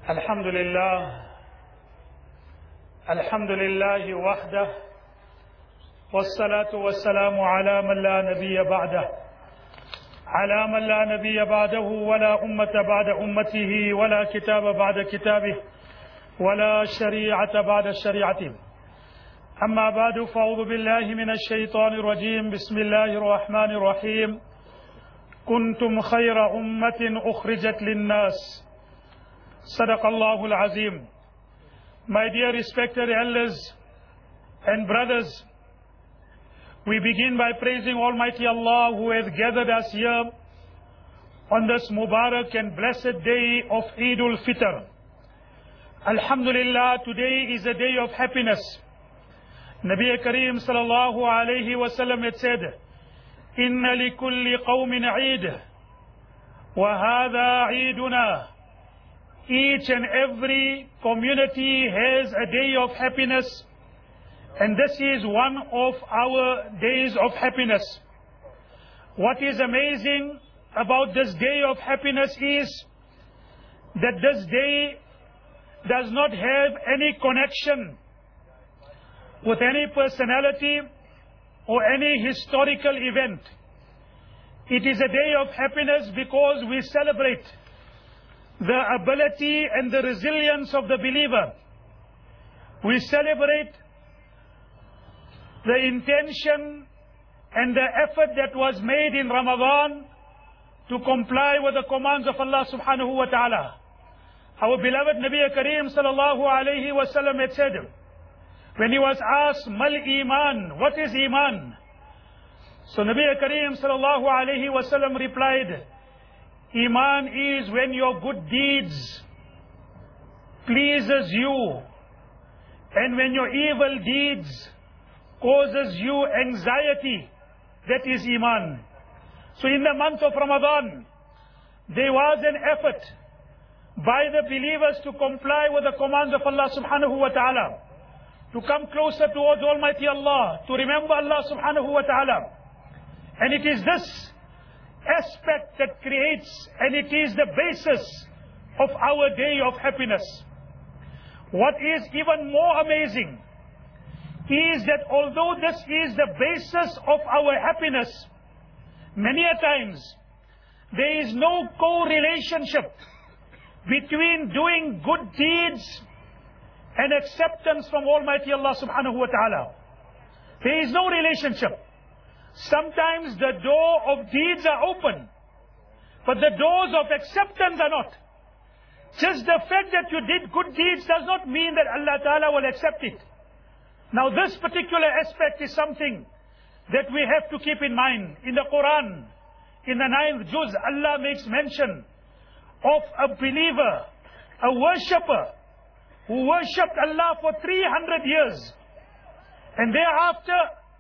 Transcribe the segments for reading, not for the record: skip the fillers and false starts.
الحمد لله وحده والصلاة والسلام على من لا نبي بعده ولا أمة بعد أمته ولا كتاب بعد كتابه ولا شريعة بعد شريعته. أما بعد فأعوذ بالله من الشيطان الرجيم. بسم الله الرحمن الرحيم. كنتم خير أمة أخرجت للناس. صدق الله العظيم. My dear respected elders and brothers, we begin by praising Almighty Allah who has gathered us here on this Mubarak and blessed day of Eid al-Fitr. Alhamdulillah, today is a day of happiness. Nabi Kareem sallallahu alayhi wa sallam had said, Inna li kulli qawmin Eid, wa hadha Eiduna. Each and every community has a day of happiness, and this is one of our days of happiness. What is amazing about this day of happiness is that this day does not have any connection with any personality or any historical event. It is a day of happiness because we celebrate the ability and the resilience of the believer. We celebrate the intention and the effort that was made in Ramadan to comply with the commands of Allah subhanahu wa ta'ala. Our beloved Nabi Kareem sallallahu alayhi wa sallam had said, when he was asked, Mal Iman, what is Iman? So Nabi Kareem sallallahu alayhi wa sallam replied, Iman is when your good deeds pleases you, and when your evil deeds causes you anxiety. That is Iman. So in the month of Ramadan, there was an effort by the believers to comply with the commands of Allah subhanahu wa ta'ala, to come closer towards Almighty Allah, to remember Allah subhanahu wa ta'ala. And it is this aspect that creates, and it is the basis of our day of happiness. What is even more amazing is that although this is the basis of our happiness, many a times there is no co-relationship between doing good deeds and acceptance from Almighty Allah subhanahu wa ta'ala. There is no relationship. Sometimes the door of deeds are open, but the doors of acceptance are not. Just the fact that you did good deeds does not mean that Allah Ta'ala will accept it. Now this particular aspect is something that we have to keep in mind. In the Quran, in the 9th juz, Allah makes mention of a believer, a worshipper, who worshipped Allah for 300 years. And thereafter,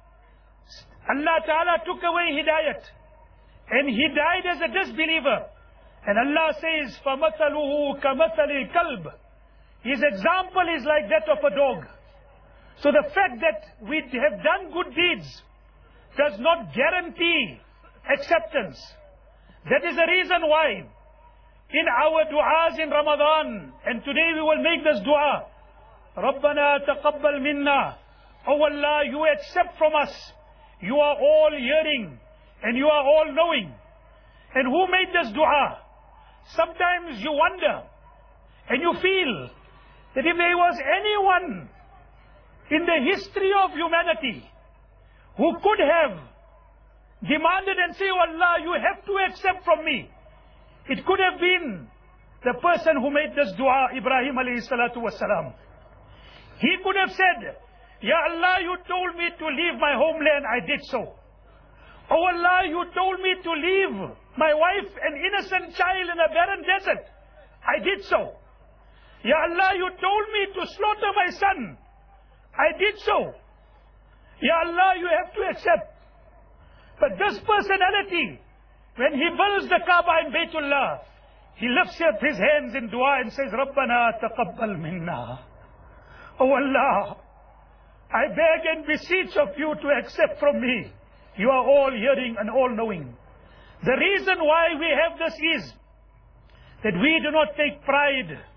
Allah Ta'ala took away hidayat, and he died as a disbeliever. And Allah says, فَمَثَلُهُ كَمَثَلِ الْكَلْبِ. His example is like that of a dog. So the fact that we have done good deeds does not guarantee acceptance. That is the reason why in our du'as in Ramadan, and today we will make this dua, رَبَّنَا تَقَبَّلْ مِنَّا. Oh Allah, you accept from us. You are all hearing and you are all knowing. And who made this dua? Sometimes you wonder and you feel that if there was anyone in the history of humanity who could have demanded and say, oh Allah, you have to accept from me, it could have been the person who made this dua, Ibrahim alayhi salatu wasalam. He could have said, Ya Allah, you told me to leave my homeland, I did so. Oh Allah, you told me to leave my wife, an innocent child in a barren desert, I did so. Ya Allah, you told me to slaughter my son, I did so. Ya Allah, you have to accept. But this personality, when he builds the Kaaba in Baytullah, he lifts up his hands in dua and says, Rabbana taqabbal minna. Oh Allah, I beg and beseech of you to accept from me. You are all hearing and all knowing. The reason why we have this is that we do not take pride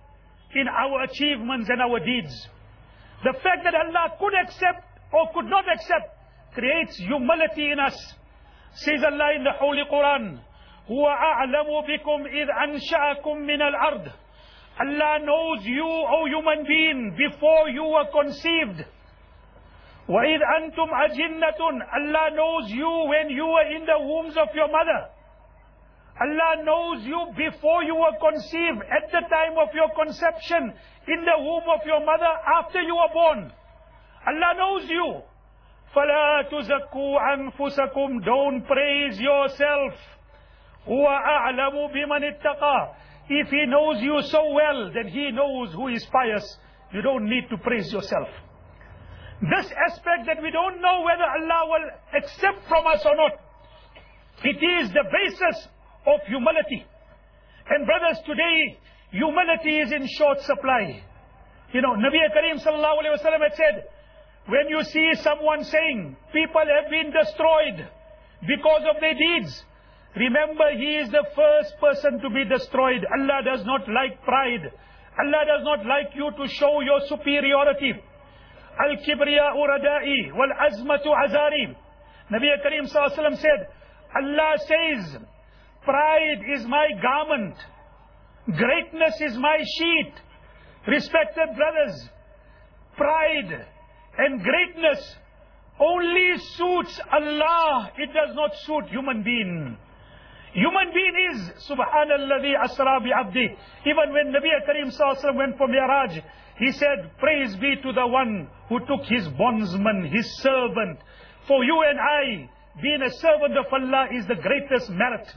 in our achievements and our deeds. The fact that Allah could accept or could not accept creates humility in us. Says Allah in the Holy Quran, هُوَ أَعْلَمُ بِكُمْ إِذْ أَنْشَأَكُمْ مِنَ الْأَرْضِ. Allah knows you, O human being, before you were conceived. وَإِذْ أَنْتُمْ أَجِنَّةٌ. Allah knows you when you were in the wombs of your mother. Allah knows you before you were conceived, at the time of your conception, in the womb of your mother, after you were born. Allah knows you. فَلَا تُزَكُّوا أَنفُسَكُمْ. Don't praise yourself. هُوَ أَعْلَمُ بِمَنِ اتَّقَى. If He knows you so well, then He knows who is pious. You don't need to praise yourself. This aspect that we don't know whether Allah will accept from us or not, it is the basis of humility. And brothers, today, humility is in short supply. You know, Nabi Kareem sallallahu alayhi wa sallam had said, when you see someone saying, people have been destroyed because of their deeds, remember he is the first person to be destroyed. Allah does not like pride. Allah does not like you to show your superiority. Al-kibriya'u rada'i wal-azmatu azari. Nabi Kareem sallallahu alayhi wa sallam said, Allah says, pride is my garment. Greatness is my sheet. Respected brothers, pride and greatness only suits Allah. It does not suit human being. Human being is Subhanalladhi asra bi abdi. Even when Nabi Kareem sallallahu alaihi wasallam went for Mi'raj, he said, praise be to the one who took his bondsman, his servant. For you and I, being a servant of Allah is the greatest merit.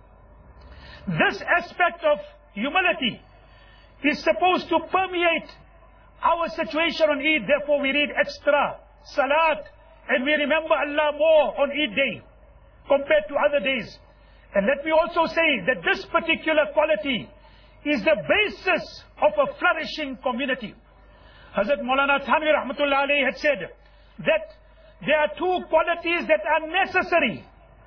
This aspect of humility is supposed to permeate our situation on Eid. Therefore we read extra salat and we remember Allah more on Eid day compared to other days. And let me also say that this particular quality is the basis of a flourishing community. Hazrat Maulana Thanvi Rahmatullah Alayhi had said that there are two qualities that are necessary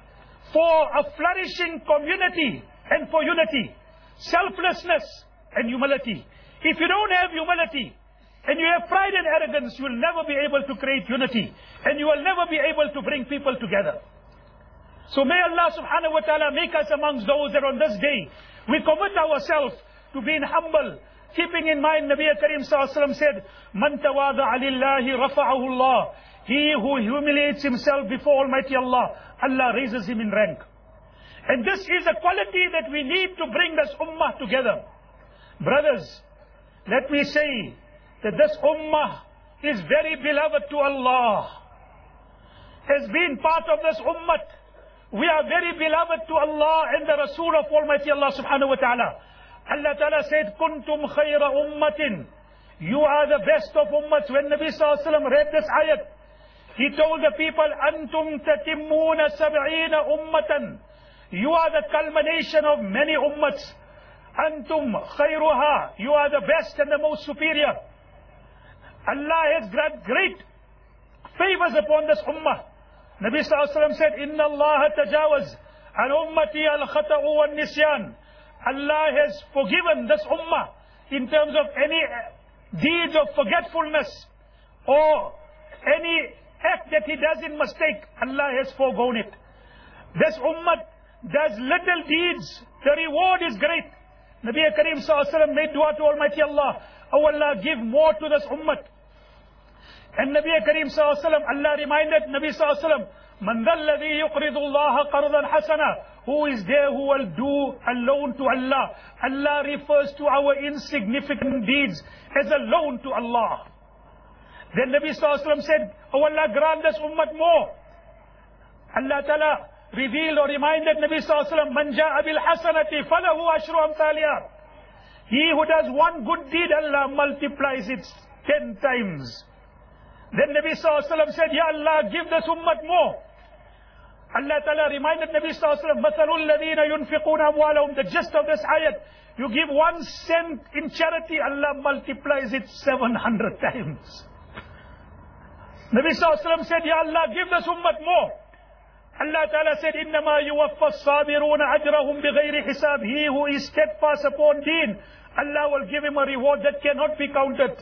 for a flourishing community and for unity: selflessness and humility. If you don't have humility and you have pride and arrogance, you will never be able to create unity and you will never be able to bring people together. So may Allah subhanahu wa ta'ala make us amongst those that on this day we commit ourselves to being humble, keeping in mind Nabi Kareem sallallahu alaihi wasallam said, Man tawada'a lillahi rafa'ahu Allah. He who humiliates himself before Almighty Allah, Allah raises him in rank. And this is a quality that we need to bring this ummah together. Brothers, let me say that this ummah is very beloved to Allah. Has been part of this ummah. We are very beloved to Allah and the Rasul of Almighty Allah subhanahu wa ta'ala. Allah ta'ala said, Kuntum khayra ummatin. You are the best of ummats. When Nabi sallallahu alayhi wa sallam read this ayat, he told the people, Antum tatimmuna sab'ina ummatan. You are the culmination of many ummats. Antum khayruha. You are the best and the most superior. Allah has granted great favors upon this ummah. Nabi sallallahu alayhi wa sallam said, Inna Allah tajawaz an ummati al-khata'u wal-nisyan. Allah has forgiven this ummah in terms of any deeds of forgetfulness or any act that he does in mistake. Allah has forgone it. This ummah does little deeds. The reward is great. Nabi Kareem sallallahu alayhi wa sallam made dua to Almighty Allah. Oh Allah, give more to this ummah. And Nabi Kareem sallallahu alayhi wa sallam, Allah reminded Nabi sallallahu alayhi wa sallam, Man dhalladhi yuqridu Allah qardan hasana. Who is there who will do a loan to Allah? Allah refers to our insignificant deeds as a loan to Allah. Then Nabi sallallahu alayhi wa sallam said, oh Allah, grant this ummah more. Allah Ta'ala revealed or reminded Nabi sallallahu alayhi wa sallam, Man ja'a bil hasanati falahu ashru amthaliha. He who does one good deed, Allah multiplies it 10 times. Then Nabi sallallahu alayhi wa sallam said, Ya Allah, give this ummah more. Allah Ta'ala reminded Nabi sallallahu alayhi wa sallam, Mathalul ladhina yunfiquna amwalahum. The gist of this ayat, you give 1 cent in charity, Allah multiplies it 700 times. Nabi sallallahu alayhi wa sallam said, Ya Allah, give this ummah more. Allah Ta'ala said, Innama yuwaffa as-sabiruna ajrahum bighayri hisab. He who is steadfast upon deen, Allah will give him a reward that cannot be counted.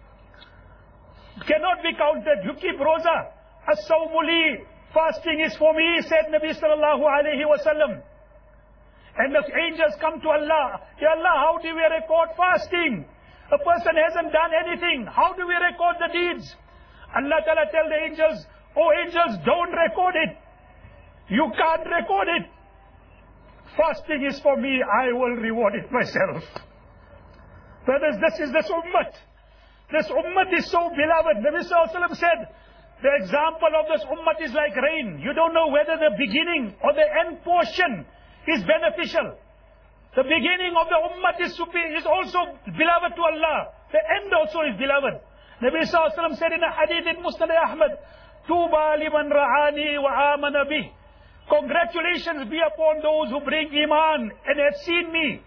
Cannot be counted. You keep roza. As-sawmu li. Fasting is for me, said Nabi sallallahu alayhi wa sallam. And the angels come to Allah. Ya Allah, how do we record fasting? A person hasn't done anything. How do we record the deeds? Allah Ta'ala tell the angels, oh angels, don't record it. You can't record it. Fasting is for me, I will reward it myself. Brothers, this is this ummah. This ummah is so beloved. Nabi Sallallahu Alaihi Wasallam said, the example of this ummah is like rain. You don't know whether the beginning or the end portion is beneficial. The beginning of the ummah is also beloved to Allah. The end also is beloved. Nabi Sallallahu Alaihi Wasallam said in a hadith in Musnad Ahmad, Tuba liman ra'ani wa amana bih. Congratulations be upon those who bring iman and have seen me.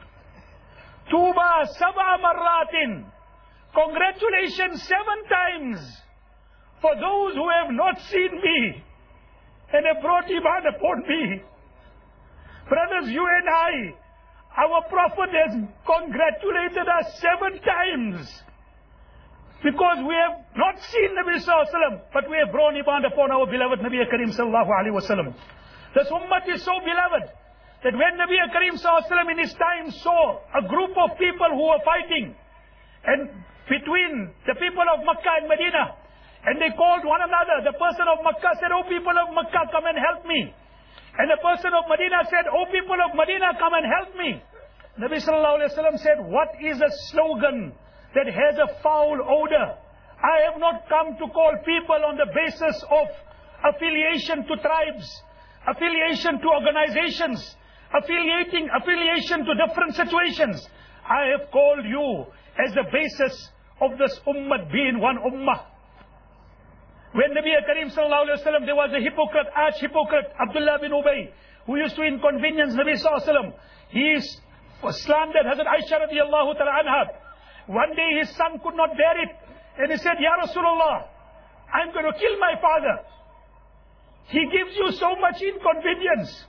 Tuba sab'a marratin. Congratulations 7 times for those who have not seen me and have brought iman upon me. Brothers, you and I, our Prophet has congratulated us 7 times because we have not seen Nabi Sallallahu Alaihi Wasallam, but we have brought iman upon our beloved Nabi Karim Sallallahu Alaihi Wasallam. This ummah is so beloved that when Nabi Karim Sallallahu Alaihi Wasallam in his time saw a group of people who were fighting and between the people of Makkah and Medina, and they called one another, the person of Makkah said, oh people of Makkah, come and help me. And the person of Medina said, oh people of Medina, come and help me. Nabi Sallallahu Alaihi Wasallam said, what is a slogan that has a foul odor? I have not come to call people on the basis of affiliation to tribes, affiliation to organizations, affiliation to different situations. I have called you as the basis of this ummah being one ummah. When Nabi Karim Sallallahu Alaihi Wasallam, there was a hypocrite, arch hypocrite, Abdullah bin Ubay, who used to inconvenience Nabi Sallallahu Alaihi Wasallam. He slandered Hazrat Aisha radiallahu ta'ala anha. One day his son could not bear it, and he said, Ya Rasulullah, I'm going to kill my father. He gives you so much inconvenience.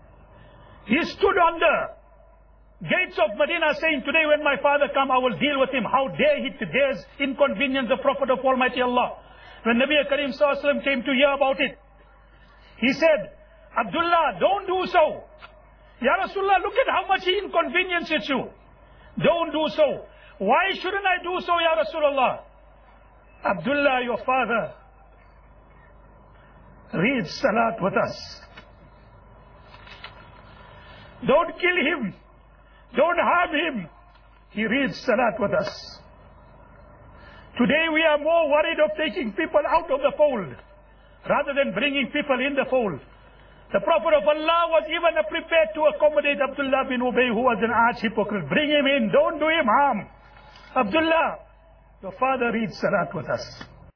He stood on the gates of Medina saying, today when my father come, I will deal with him. How dare he dares inconvenience the Prophet of Almighty Allah. When Nabi Karim Sallallahu Alaihi Wasallam came to hear about it, he said, Abdullah, don't do so. Ya Rasulullah, look at how much he inconveniences you. Don't do so. Why shouldn't I do so, Ya Rasulullah? Abdullah, your father, reads salat with us. Don't kill him. Don't harm him. He reads salat with us. Today we are more worried of taking people out of the fold rather than bringing people in the fold. The Prophet of Allah was even prepared to accommodate Abdullah bin Ubay, who was an arch hypocrite. Bring him in. Don't do him harm. Abdullah, your father reads salat with us.